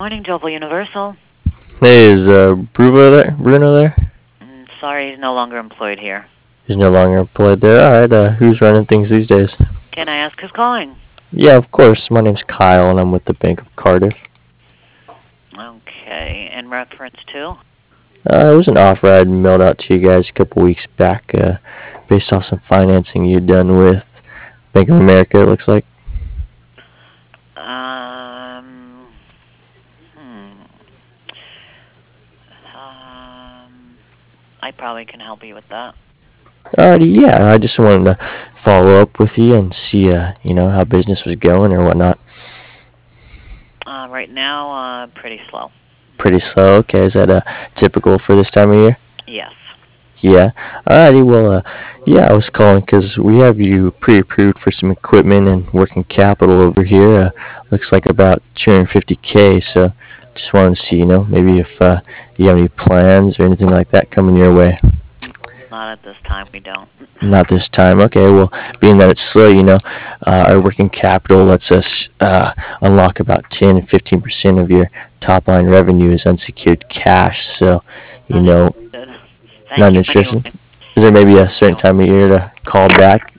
Morning, Jovial Universal. Hey, is Bruno there? Sorry, he's no longer employed here. He's no longer employed there. All right. Who's running things these days? Can I ask who's calling? Yeah, of course. My name's Kyle, and I'm with the Bank of Cardiff. Okay, in reference to? It was an offer I'd mailed out to you guys a couple weeks back, based off some financing you'd done with Bank of America. It looks like. Um, hmm. Um, I probably can help you with that. Alrighty, yeah. I just wanted to follow up with you and see, how business was going or whatnot. Right now, pretty slow. Pretty slow. Okay, is that typical for this time of year? Yes. Yeah. Alrighty. Well, yeah, I was calling because we have you pre-approved for some equipment and working capital over here. Looks like about 250K. So, just wanted to see, maybe if you have any plans or anything like that coming your way. Not at this time, we don't. Not this time. Okay. Well, being that it's slow, our working capital lets us unlock about 10 and 15% of your top line revenue as unsecured cash. So, you Not know, interested. Thank not you anyway. interested. Is there maybe a certain time of year to call back?